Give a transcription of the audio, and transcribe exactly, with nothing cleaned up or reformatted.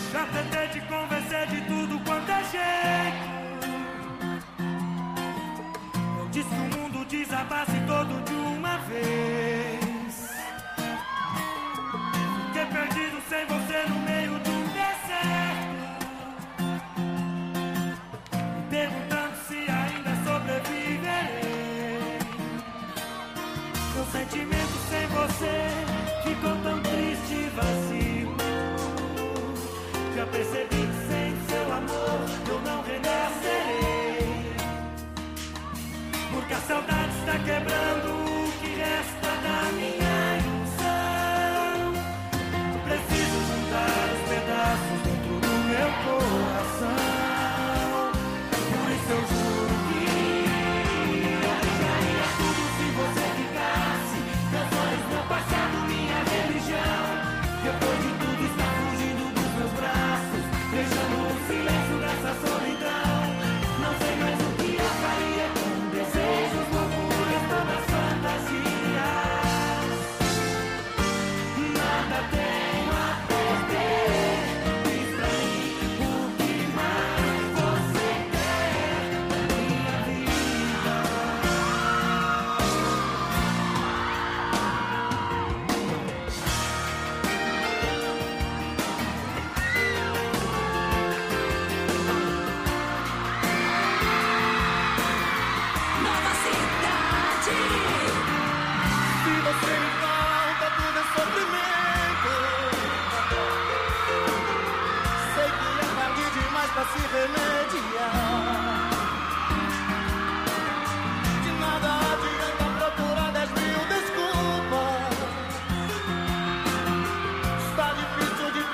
Já tentei te convencer de tudo quanto é jeito. Eu disse que o mundo desabasse todo de uma vez. Fiquei perdido sem você no meio de um deserto, me perguntando se ainda sobreviverei. Meu sentimento sem você ficou tão triste e vazio. Já percebi que sem seu amor eu não renascerei, porque a saudade está quebrando o que resta da minha ilusão. Preciso juntar os pedaços dentro do meu coração. Por isso eu juro que eu deixaria tudo se você ficasse. Canções, meu passado, minha religião. Depois de tudo está fugindo dos meus braços, deixando o silêncio dessa solidão. Não sei mais o que eu faria com desejos, loucuras, todas fantasias. Nada tenho a perder. Diz pra mim o que mais você quer da minha vida. Nova cidade. Se você me falta, tudo é sofrimento. Sei que é tarde demais pra se remediar.